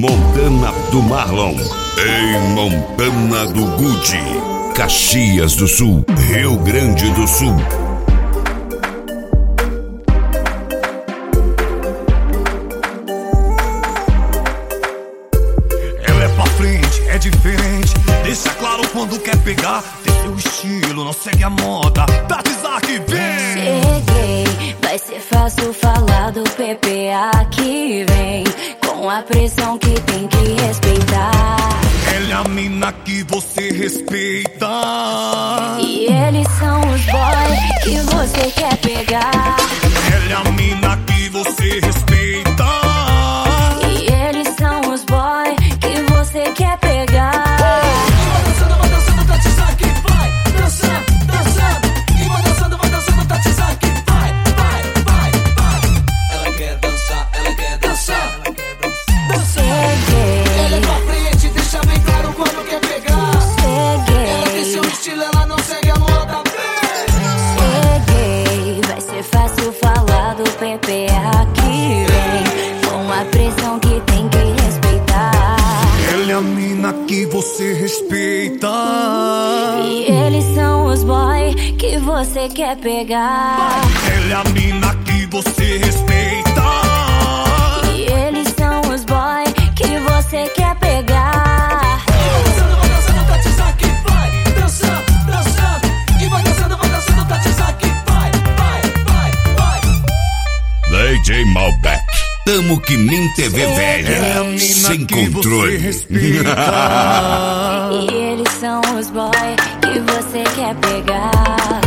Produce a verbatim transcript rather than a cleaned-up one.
Montana do Marlon, em Montana do Gucci, Caxias do Sul, Rio Grande do Sul. Ela é pra frente, é diferente, deixa claro quando quer pegar. Tem seu estilo, não segue a moda. Tati Zaki, vem! Cheguei, vai ser fácil falar do P P A que vem, com a pressão que tem que respeitar. Ela é a mina que você respeita, e eles são os boys que você quer pegar. Ela é a mina que você respeita, e eles são os boys que você quer pegar. Vai dançando, vai dançando, Tati Zaki, vai dançando, dançando. E vai dançando, vai dançando, Tati Zaki, vai, vai, vai, vai. Ela quer dançar, ela quer dançar, ela quer dançar. Cheguei, ela é pra frente, deixa bem claro quando quer pegar. cheguei, Ela tem seu estilo, ela não segue a moda. cheguei, vai ser fácil falar do P P A que vem, com a pressão que tem que respeitar. ela é a mina que você respeita, E eles são os boys que você quer pegar. ela é a mina que você respeita, E eles são os boys que você quer pegar. Vai dançando, vai dançando, Tati Zaki, vai dançando, dançando. E vai dançando, vai dançando, Tati Zaki, vai, vai, vai, vai. D J Malbec, tamo que nem T V ela é a velha, mina sem que você controle. respeita. E eles são os boys que você quer pegar.